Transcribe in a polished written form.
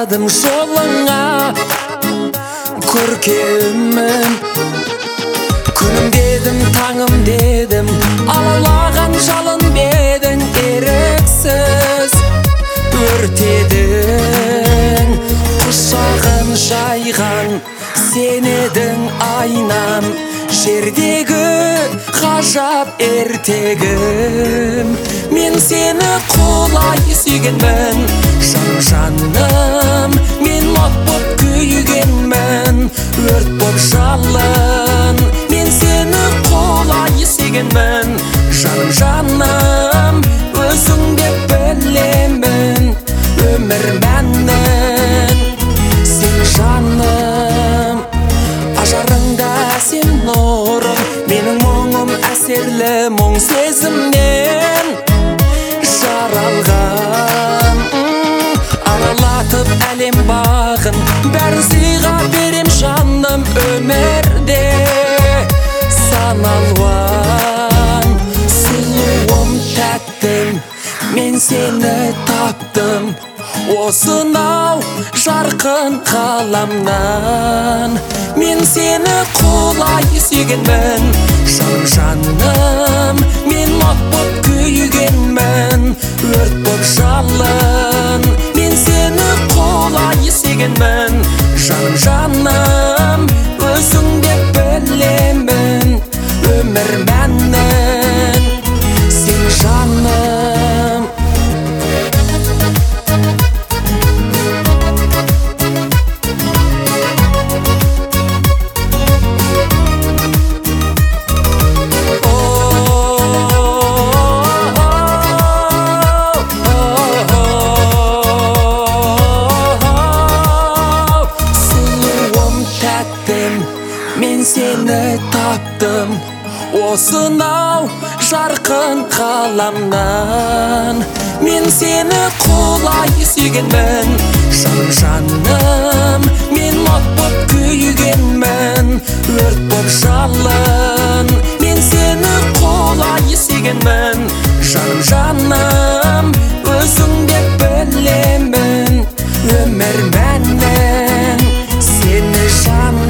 Baradım жолыңа көркемім Күнім дедім, таңым дедім Алаулаған жалын бедің еріксіз Өртедің құшағын жайған Сен едің айнам жердегі ғажап ертегім Мен сені құлай сүйгенмін жаным Мен от боп күйгенмін өрт боп жалын Мен сені құлай сүйгенмін жаным Өзің деп білемін өмір мәнін Сен жаным ажарыңда сен нұрым Менің мұңым әсерлі мұң сезімнен жаралған Аралатып әлем бағын бәрін сыйға берем жаным өмірде саналуан сұлуым тәттім мен сені таптым осынау жарқын ғаламнан мен сені құлай сүйгенмін жаным мен от боп күйгенмін өрт боп жалын мен сені құлай сүйгенмін жаным өзің деп білемін өмір мәнін сен жаным Мен сені таптым осынау жарқын ғаламнан Мен сені құлай сүйгенмін жаным Мен от боп күйгенмін өрт боп жалын Мен сені құлай сүйгенмін жаным Өзің деп білемін өмір мәнін Сені жаным